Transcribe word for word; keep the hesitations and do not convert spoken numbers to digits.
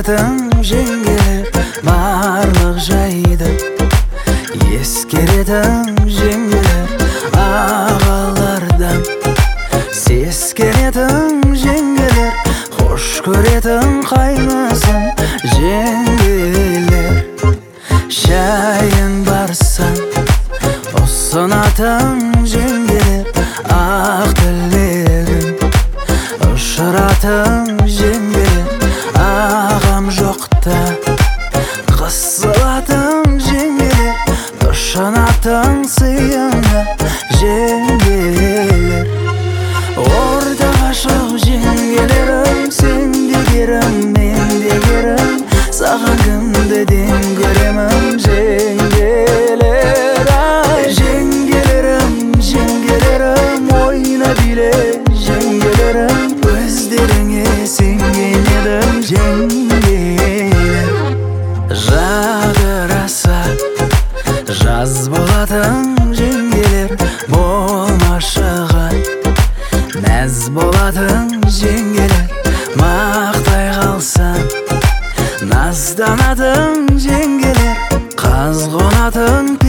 ескеретін жеңгелер барлық жайды, ескеретін жеңгелер ағалардан, сескенетін жеңгелер хош көретін қайнысын жеңгелер. Шайын барсан ұсынатын жеңгелер, ақ тілегін ұшыратын жеңгелер, ағам жоқта қысылатын жеңгелер, тұшынатын сыйыңа жеңгелер. Ортаға шығ жеңгелерім, сен де керім, мен де керім, саған кімді дем көремін жеңгелер. Ай жеңгелерім, жеңгелерім, ойна биле жеңгелерім, өздеріңе сенген едім жеңгелер. Жадыраса жаз болатын жеңгелер, болмашыға мәз болатын жеңгелер, мақтай қалсам назданатын жеңгелер, қаз қонатын